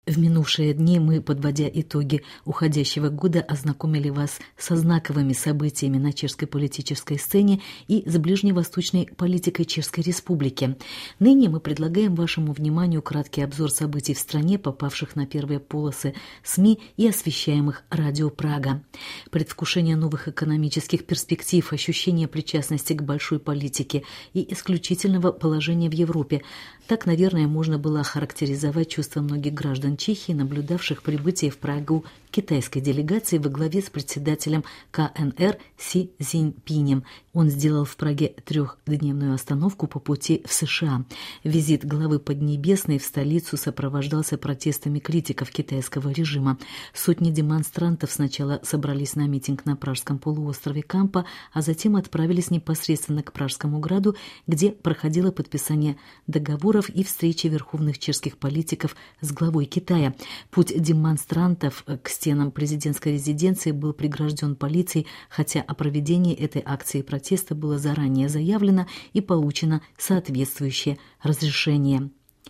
В минувшие дни мы, подводя итоги уходящего года, ознакомили вас со знаковыми событиями на чешской политической сцене и с ближневосточной политикой Чешской Республики. Ныне мы предлагаем вашему вниманию краткий обзор событий в стране, попавших на первые полосы СМИ и освещаемых радио Прага. Предвкушение новых экономических перспектив, ощущение причастности к большой политике и исключительного положения в Европе. Так, наверное, можно было охарактеризовать чувства многих граждан Чехии, наблюдавших прибытие в Прагу китайской делегации во главе с председателем КНР Си Цзиньпинем. Он сделал в Праге 3-дневную остановку по пути в США. Визит главы Поднебесной в столицу сопровождался протестами критиков китайского режима. Сотни демонстрантов сначала собрались на митинг на Пражском полуострове Кампа, а затем отправились непосредственно к Пражскому граду, где проходило подписание договоров и встречи верховных чешских политиков с главой Китая. Путь демонстрантов к стенам президентской резиденции был прегражден полицией, хотя о проведении этой акции протеста было заранее заявлено и получено соответствующее разрешение.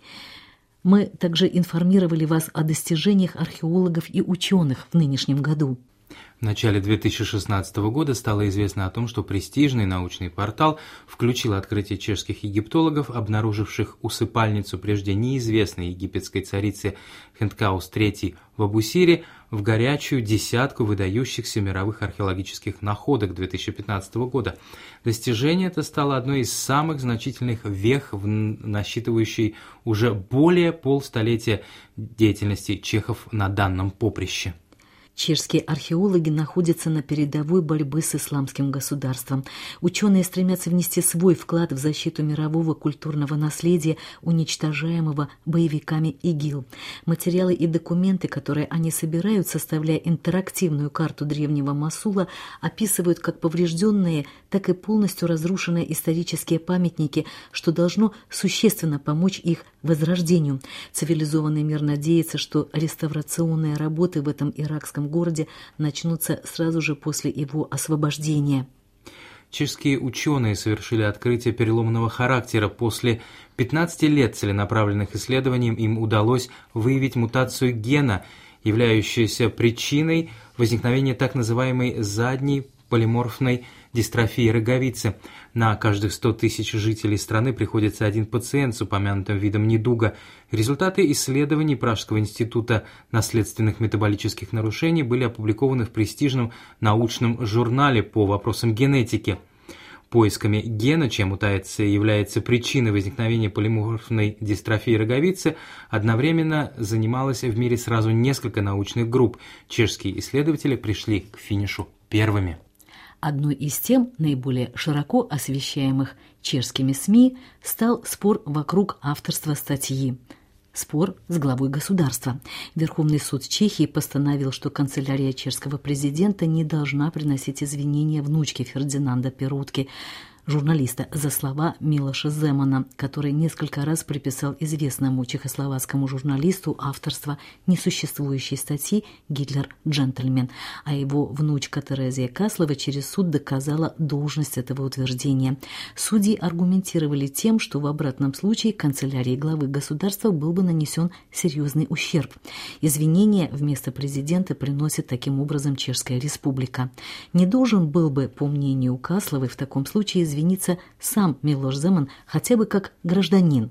Мы также информировали вас о достижениях археологов и ученых в нынешнем году. В начале 2016 года стало известно о том, что престижный научный портал включил открытие чешских египтологов, обнаруживших усыпальницу прежде неизвестной египетской царицы Хенткаус III в Абусире, в горячую десятку выдающихся мировых археологических находок 2015 года. Достижение это стало одной из самых значительных вех, насчитывающей уже более полстолетия деятельности чехов на данном поприще. Чешские археологи находятся на передовой борьбы с исламским государством. Ученые стремятся внести свой вклад в защиту мирового культурного наследия, уничтожаемого боевиками ИГИЛ. Материалы и документы, которые они собирают, составляя интерактивную карту древнего Мосула, описывают как поврежденные, так и полностью разрушенные исторические памятники, что должно существенно помочь их возрождению. Цивилизованный мир надеется, что реставрационные работы в этом иракском городе начнутся сразу же после его освобождения. Чешские ученые совершили открытие переломного характера. После 15 лет целенаправленных исследований им удалось выявить мутацию гена, являющуюся причиной возникновения так называемой задней полиморфной дистрофии роговицы. На каждых 100 тысяч жителей страны приходится один пациент с упомянутым видом недуга. Результаты исследований Пражского института наследственных метаболических нарушений были опубликованы в престижном научном журнале по вопросам генетики. Поисками гена, чья мутация является причиной возникновения полиморфной дистрофии роговицы, одновременно занималось в мире сразу несколько научных групп. Чешские исследователи пришли к финишу первыми. Одной из тем, наиболее широко освещаемых чешскими СМИ, стал спор вокруг авторства статьи. Спор с главой государства. Верховный суд Чехии постановил, что канцелярия чешского президента не должна приносить извинения внучке Фердинанда Перутки, журналиста, за слова Милоша Земана, который несколько раз приписал известному чехословацкому журналисту авторство несуществующей статьи «Гитлер джентльмен», а его внучка Терезия Каслова через суд доказала должность этого утверждения. Судьи аргументировали тем, что в обратном случае канцелярии главы государства был бы нанесен серьезный ущерб. Извинения вместо президента приносит таким образом Чешская Республика. Не должен был бы, по мнению Касловой, в таком случае извиниться сам Милош Земан, хотя бы как гражданин.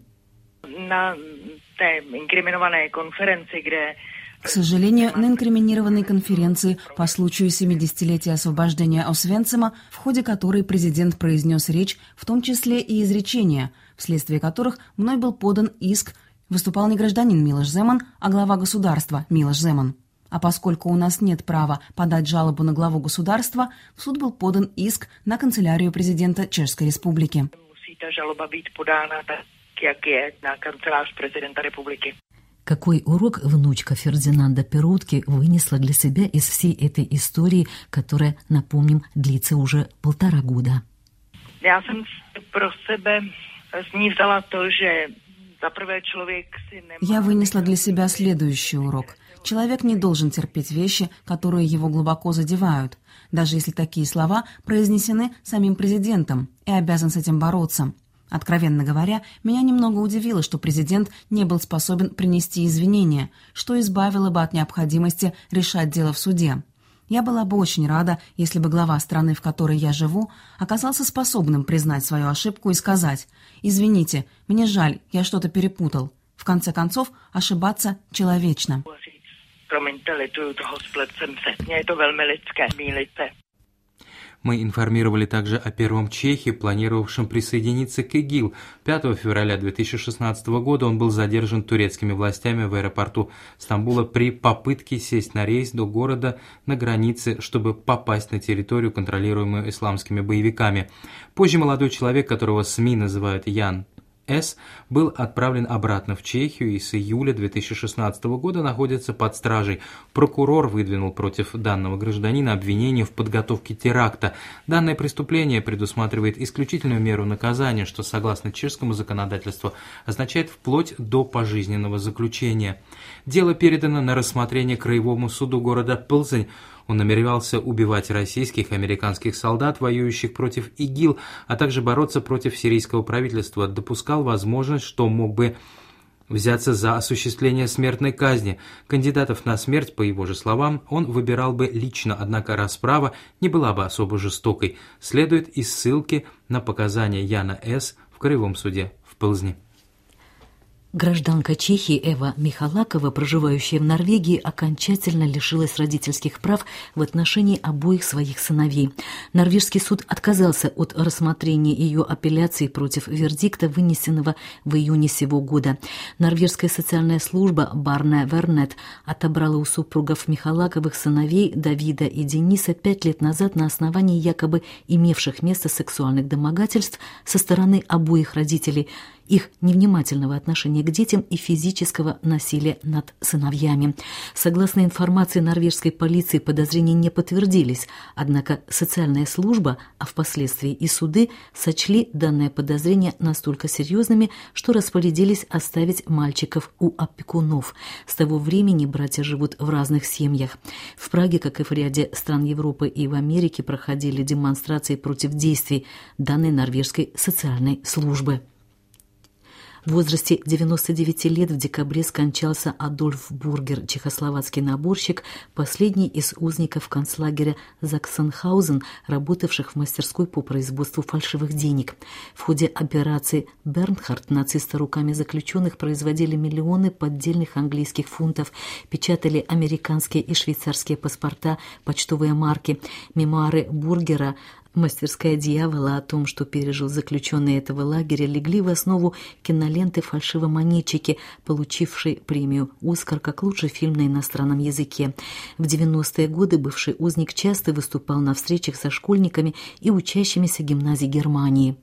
На инкриминированной конференции, где... К сожалению, на инкриминированной конференции по случаю 70-летия освобождения Освенцима, в ходе которой президент произнес речь, в том числе и изречения, вследствие которых мной был подан иск, выступал не гражданин Милош Земан, а глава государства Милош Земан. А поскольку у нас нет права подать жалобу на главу государства, в суд был подан иск на канцелярию президента Чешской Республики. Жалоба быть подана так, как есть на канцелярию президента республики. Какой урок внучка Фердинанда Перутки вынесла для себя из всей этой истории, которая, напомним, длится уже 1,5 года? Я сам про себя с ней взяла то, что за первый человек... Я вынесла для себя следующий урок. Человек не должен терпеть вещи, которые его глубоко задевают, даже если такие слова произнесены самим президентом, и обязан с этим бороться. Откровенно говоря, меня немного удивило, что президент не был способен принести извинения, что избавило бы от необходимости решать дело в суде. Я была бы очень рада, если бы глава страны, в которой я живу, оказался способным признать свою ошибку и сказать: «Извините, мне жаль, я что-то перепутал». В конце концов, ошибаться человечно. Мы информировали также о первом чехе, планировавшем присоединиться к ИГИЛ. 5 февраля 2016 года он был задержан турецкими властями в аэропорту Стамбула при попытке сесть на рейс до города на границе, чтобы попасть на территорию, контролируемую исламскими боевиками. Позже молодой человек, которого СМИ называют Ян С., был отправлен обратно в Чехию и с июля 2016 года находится под стражей. Прокурор выдвинул против данного гражданина обвинение в подготовке теракта. Данное преступление предусматривает исключительную меру наказания, что, согласно чешскому законодательству, означает вплоть до пожизненного заключения. Дело передано на рассмотрение Краевому суду города Плзень. Он намеревался убивать российских и американских солдат, воюющих против ИГИЛ, а также бороться против сирийского правительства. Допускал возможность, что мог бы взяться за осуществление смертной казни. Кандидатов на смерть, по его же словам, он выбирал бы лично, однако расправа не была бы особо жестокой. Следует из ссылки на показания Яна С. в Краевом суде в Плзне. Гражданка Чехии Эва Михалакова, проживающая в Норвегии, окончательно лишилась родительских прав в отношении обоих своих сыновей. Норвежский суд отказался от рассмотрения ее апелляции против вердикта, вынесенного в июне сего года. Норвежская социальная служба Барне Вернет отобрала у супругов Михалаковых сыновей Давида и Дениса 5 лет назад на основании якобы имевших место сексуальных домогательств со стороны обоих родителей, их невнимательного отношения к детям и физического насилия над сыновьями. Согласно информации норвежской полиции, подозрения не подтвердились, однако социальная служба, а впоследствии и суды, сочли данное подозрение настолько серьезными, что распорядились оставить мальчиков у опекунов. С того времени братья живут в разных семьях. В Праге, как и в ряде стран Европы и в Америке, проходили демонстрации против действий данной норвежской социальной службы. В возрасте 99 лет в декабре скончался Адольф Бургер, чехословацкий наборщик, последний из узников концлагеря Заксенхаузен, работавших в мастерской по производству фальшивых денег. В ходе операции «Бернхард» нацисты руками заключенных производили миллионы поддельных английских фунтов, печатали американские и швейцарские паспорта, почтовые марки. Мемуары Бургера «Мастерская дьявола» о том, что пережил заключенный этого лагеря, легли в основу киноленты «Фальшивомонетчики», получившей премию «Оскар» как лучший фильм на иностранном языке. В 90-е годы бывший узник часто выступал на встречах со школьниками и учащимися гимназий Германии.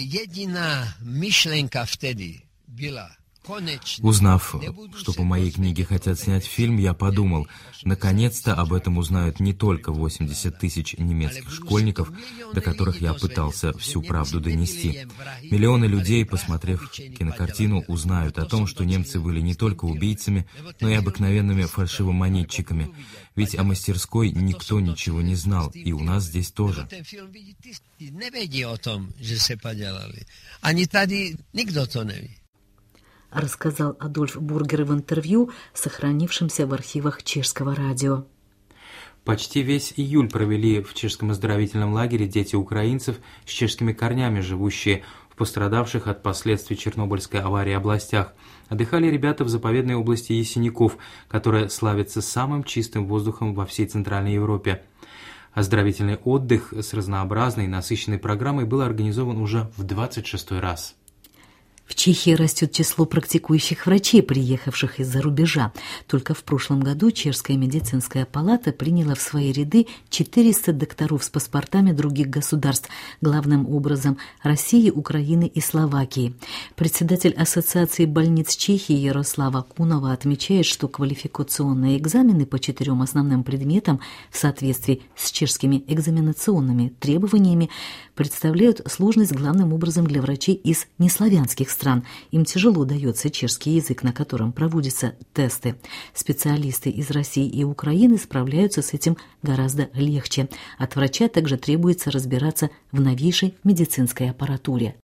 Узнав, что по моей книге хотят снять фильм, я подумал, наконец-то об этом узнают не только 80 тысяч немецких школьников, до которых я пытался всю правду донести. Миллионы людей, посмотрев кинокартину, узнают о том, что немцы были не только убийцами, но и обыкновенными фальшивомонетчиками. Ведь о мастерской никто ничего не знал, и у нас здесь тоже. Рассказал Адольф Бургер в интервью, сохранившемся в архивах чешского радио. Почти весь июль провели в чешском оздоровительном лагере дети украинцев с чешскими корнями, живущие в пострадавших от последствий Чернобыльской аварии областях. Отдыхали ребята в заповедной области Ясеняков, которая славится самым чистым воздухом во всей Центральной Европе. Оздоровительный отдых с разнообразной и насыщенной программой был организован уже в 26-й раз. В Чехии растет число практикующих врачей, приехавших из-за рубежа. Только в прошлом году Чешская медицинская палата приняла в свои ряды 400 докторов с паспортами других государств, главным образом России, Украины и Словакии. Председатель Ассоциации больниц Чехии Ярослава Кунова отмечает, что квалификационные экзамены по 4 основным предметам в соответствии с чешскими экзаменационными требованиями представляют сложность главным образом для врачей из неславянских стран. Им тяжело дается чешский язык, на котором проводятся тесты. Специалисты из России и Украины справляются с этим гораздо легче. От врача также требуется разбираться в новейшей медицинской аппаратуре.